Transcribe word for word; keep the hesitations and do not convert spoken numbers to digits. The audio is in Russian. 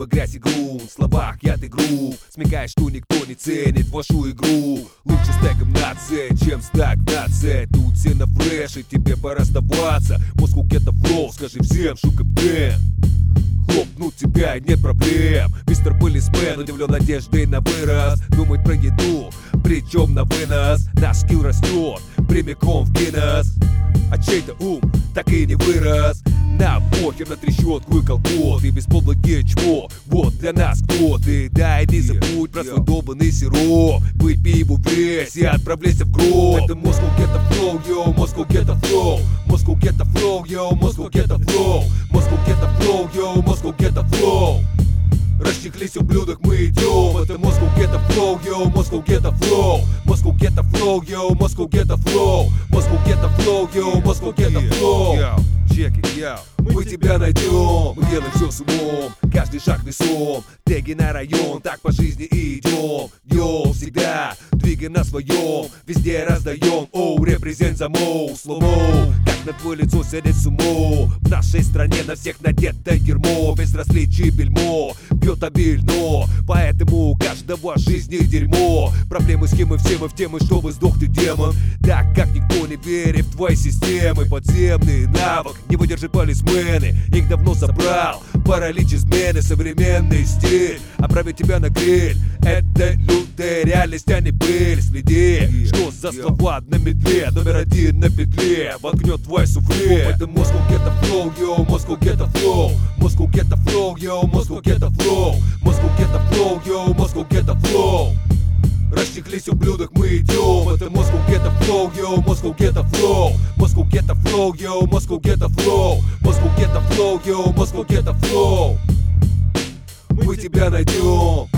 бы грязь и грунт. В словах яд и грув, смекаешь, что никто не ценит вашу игру. Лучше стеком нация, чем стагнация. Тут все на фреше, тебе пора сдаваться. Москву где-то флоу, скажи всем, что капитан. Хлопнуть тебя, нет проблем. Мистер Полисмен удивлен надеждой на вырос. Думает про еду, причем на вынос. Наш скилл растет, прямиком в Гиннес. А чей-то ум так и не вырос. На похер на трещотку и колгот. И без подлоги чмо, вот для нас кто ты. Да и не забудь про свой долбанный сироп. Выпей его весь и отправляйся в гроб. Это Moscow get the flow, yo, Moscow get the flow. Moscow get the flow, yo, Moscow get the flow. Moscow get the flow, yo, Moscow get the flow. Расчехлись, ублюдок, мы идем. Это Moscow get the flow, yo, Moscow get the flow. Moscow get the flow, yo, Moscow get the flow. Moscow get the flow, yo, Moscow get the flow. Check it, yo. Мы тебя найдем, мы делаем все с умом. Каждый шаг весом, теги на район. Так по жизни и идем. Йоу, всегда двигаем на своем. Везде раздаем, оу, репрезент за моу. Слоу, как на твое лицо сядет сумо. В нашей стране на всех надето ермо. Без различий бельмо, бьет обильно. Поэтому у каждого жизни дерьмо. Проблемы с кем и все мы в темы, чтобы сдох ты, демон. Так как никто не верит в твои системы. Подземный навык, не выдержи полисмены. Их давно забрал паралич измены. Современный стиль отправит тебя на гриль. Это лютая реальность, а не пыль. Следи, что за слова на метле. Номер один на петле воткнет твой суфле. Это Moscow get the flow, yo, Moscow get the flow. Moscow get the flow, yo, Moscow get the flow. Moscow get the flow, yo, Moscow get the flow. Расчехлись, ублюдок, мы идем. Это Moscow get the flow, yo, Moscow get the flow. Moscow get the flow, yo, Moscow get the flow. Moscow get the flow, yo, Moscow get the flow. Мы тебя найдем.